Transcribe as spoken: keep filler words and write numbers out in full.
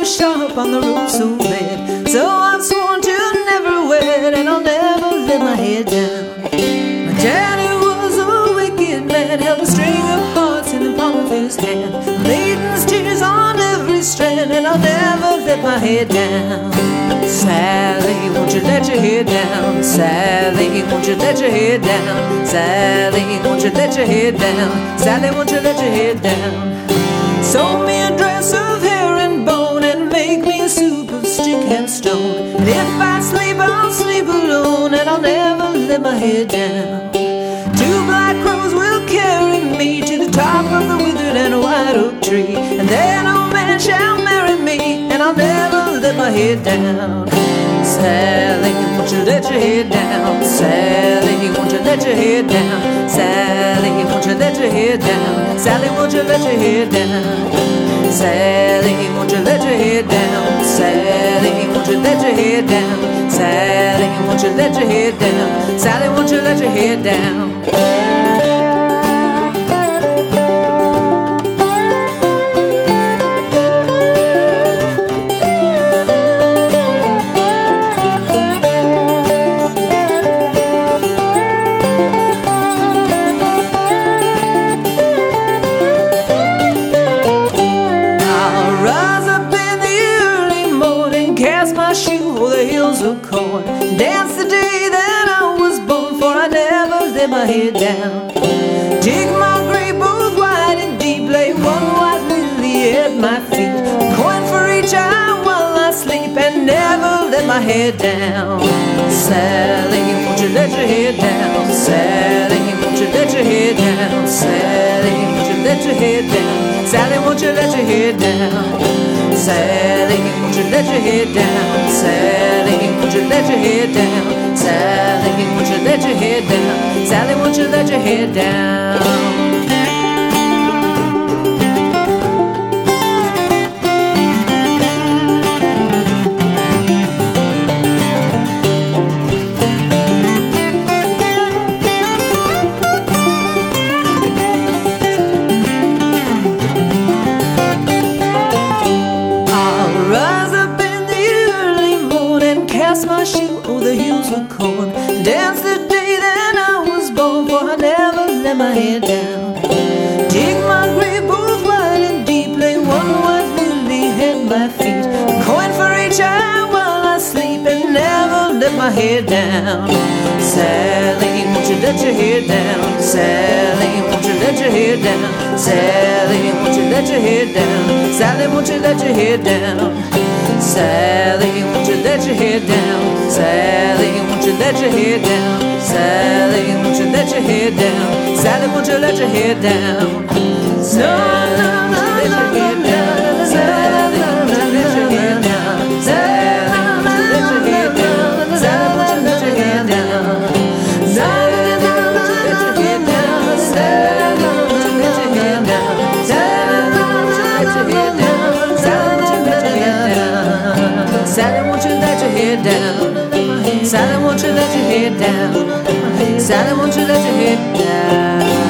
sharp on the roof so bad. So I've sworn to never wed, and I'll never let my head down. My daddy was a wicked man, held a string of hearts in the palm of his hand, maiden's tears on every strand, and I'll never let my head down. Sally, won't you let your head down? Sally, won't you let your head down? Sally, won't you let your head down? Sally, won't you let your head down? Sew me a dress of hair and bone, and make me a soup of stick and stone. And if I sleep, I'll sleep alone, and I'll never let my head down. Two black crows will carry me to the top of the withered and white oak tree, and then no man shall marry me, and I'll never let my head down. Sally, won't you let your head down? Sally, won't you let your head down? Sally, won't you let your head down? Sally, won't you let your head down? Sally, won't you let your head down? Sally, won't you let your head down? Sally, won't you let your head down? Sally, won't you let your head down? Cast my shoe o'er the hills of corn, dance the day that I was born, for I never let my head down. Dig my grave both wide and deep, lay one white lily at my feet, coin for each eye while I sleep, and never let my head down. Sally, won't you let your head down? Sally, won't you let your head down? Sally, won't you let your head down? Sally, won't you let your head down? Sally, won't you let your head down? Sally, won't you let your head down? Sally, won't you let your head down? Sally, won't you let your head down? Cast my shoe o'er the hills of corn, dance the day that I was born, for I never let my head down. Dig my grave both wide and deep, lay one white lily at my feet, coin for each eye while I sleep, and never let my head down. Sally, won't you let your head down? Sally, won't you let your head down? Sally, won't you let your head down? Sally, won't you let your head down? Sally, won't you let your head down? Sally, won't you let your head down? Sally, won't you let your head down? Sally, won't you let your head down? Sally, won't you let your head down? Sally, won't you let your head down? Sally, won't you let your head down? Sally, won't you let your head down? Sally, won't you let your head down? Sally, won't you let your head down? Sally, won't you let your head down? Sally, won't you let your head down? Sally, won't you let your head down? Sally, won't you let your head down? Sally, won't you let your head down?